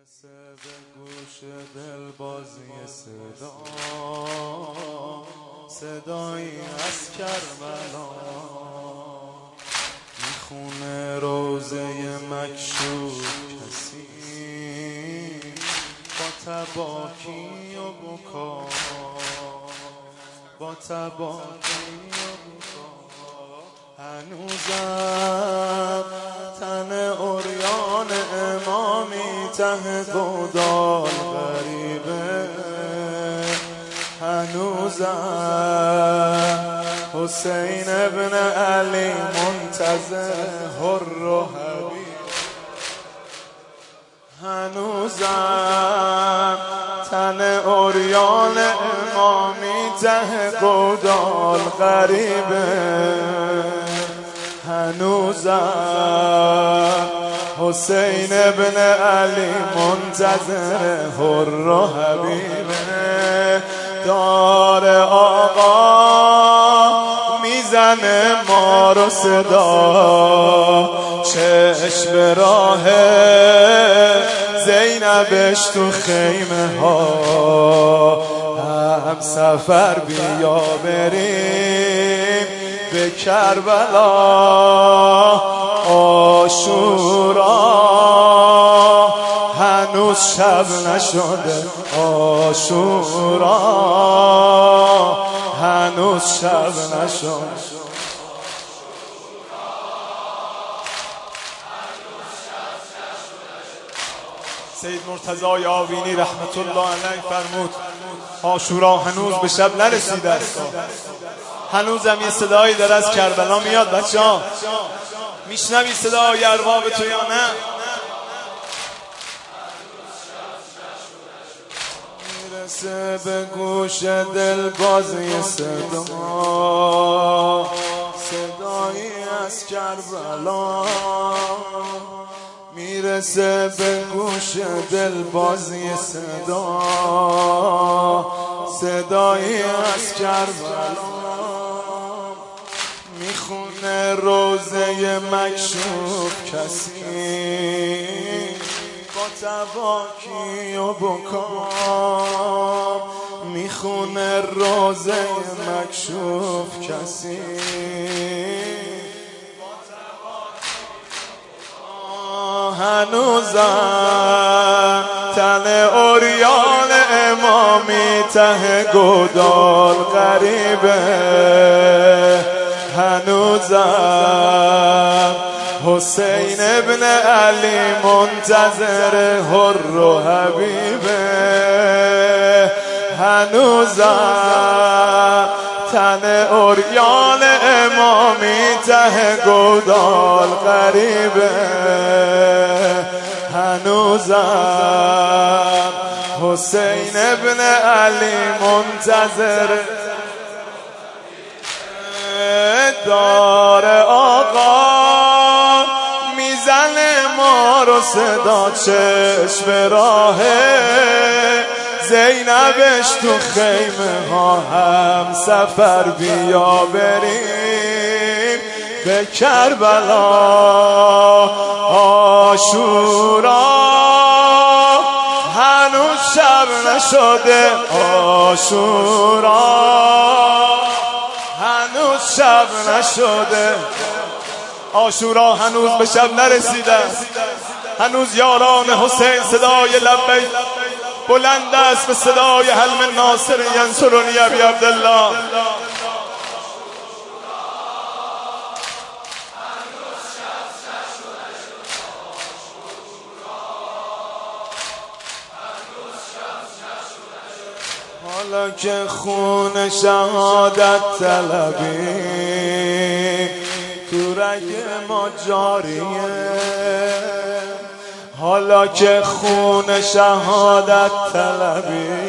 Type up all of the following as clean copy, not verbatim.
میرسه به گوش دل بازی صدایی از کربلا میخونه روزه مکشوف کسی با تباکی و بکا هنوزم تن عریان امامی ته گودال غریبه هنوزم حسین ابن علی منتظر حر و حبیب هنوزم تن عریان امامی ته گودال غریبه هنوزم حسین ابن علی منتظر حر و حبیبه دار آقا میزنه ما رو صدا چشم راه زینبش تو خیمه ها هم سفر بیا بریم به کربلا عاشورا هنوز شب نشده عاشورا هنوز شب نشده سید مرتضی آوینی رحمت الله علیه فرمود عاشورا هنوز به شب نرسیده است هنوزم یه صدایی داره از کربلا میاد بچه‌ها میشنوی صدای ارباب تو یا نه میرسه به گوش دل بازی صدایی از کربلا میرسه به گوش دل بازی صدایی از کربلا میخونه روزه مکشوف کسی با تباکی و بکا میخونه روزه مکشوف کسی هنوزم تن عریان امامی ته گودال غریبه هنوزم حسین ابن علی منتظر حر و حبیبه هنوزم تن عریان امامی ته گودال غریبه هنوزم حسین ابن علی منتظر دار آقا میزنه ما رو صدا چشم راه زینبش تو خیمه ها هم سفر بیا بریم به کربلا عاشورا هنوز شب نشده عاشورا هنوز شب نشده عاشورا هنوز به شب نرسیده هنوز یاران حسین صدای لبیک بلند است به صدای هل من ناصر ینصرنی ابی عبدالله حالا که خون شهادت طلبی تو رگ ما جاریه حالا که خون شهادت طلبی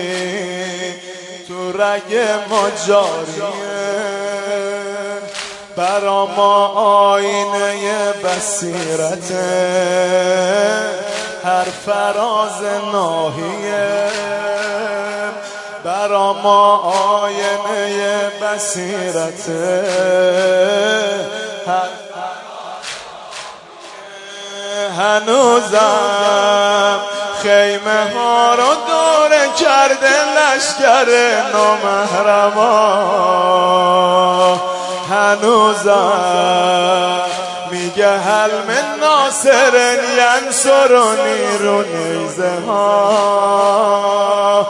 تو رگ ما جاریه برا ما آینه بصیرته هر فراز ناحیه برا ما آینه بصیرته هنوزم خیمه ها رو دوره کرده لشکر نامحرما. هنوزم میگه هل من ناصر ینصرنی رو نیزه ها.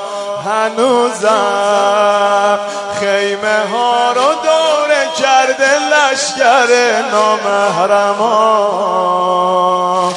هنوزم خیمه ها رو دوره کرده لشکر نامحرما.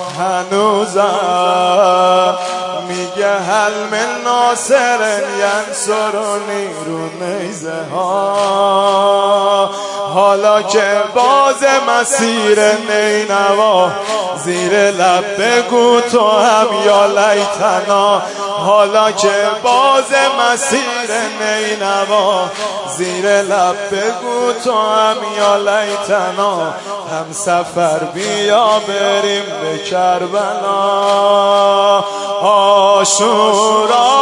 هنوزم میگه هل من ناصر ینصرنی رو نیزه ها. حالا که باز مسیر نینوا زیر لب بگو تو هم یا لیتنا. حالا که باز مسیر نینوا زیر لب بگو تو هم یا لیتنا. هم سفر بیا بریم به کربلا. عاشورا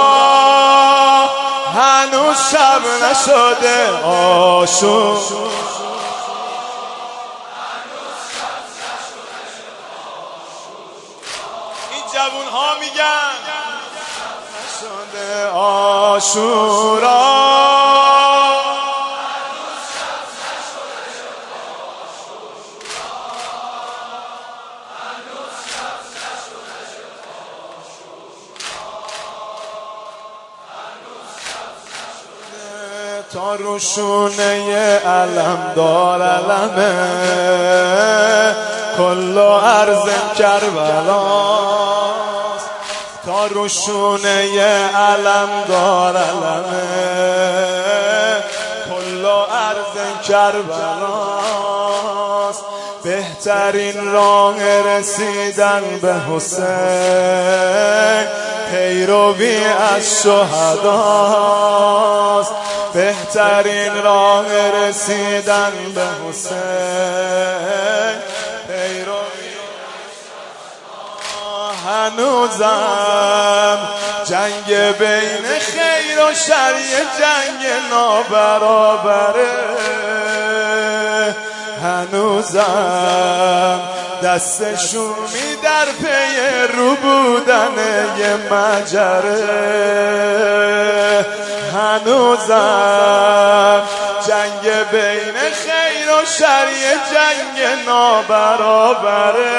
هنوز شب نشده. عاشورا جوون ها میگن نشده. عاشورا تا روشونه علم دار علمه کل عرض کربلاست. تا روشونه علم دار علمه کل عرض کربلاست. بهترین راه رسیدن به حسین پیروی از شهداست. بهترین راه رسیدن به حسین پیروی از شهداست. هنوزم جنگ بین خیر و شر جنگ نابرابره. هنوزم دست شومی در پی رو بودن یه مجره. هنوزم جنگ بین خیر و شر جنگ نابرابره.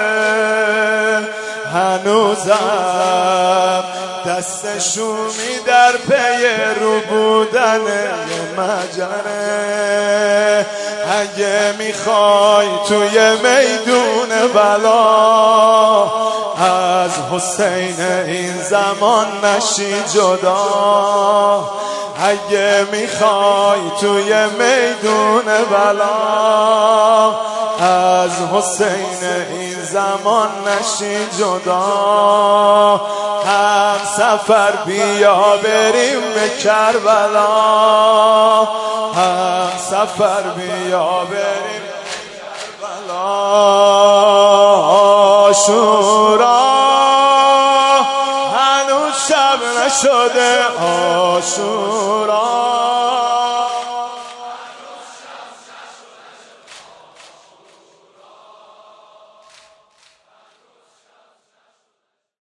هنوزم دست شومی در پی رو بودن یه مجره. اگه میخوای توی میدون بلا از حسین این زمان نشی جدا. اگه میخوای توی میدون بلا از حسین این زمان نشی جدا. هم سفر بیا بریم به کربلا. هم سفر بیا بریم به کربلا. عاشورا هنوز شب نشده. عاشورا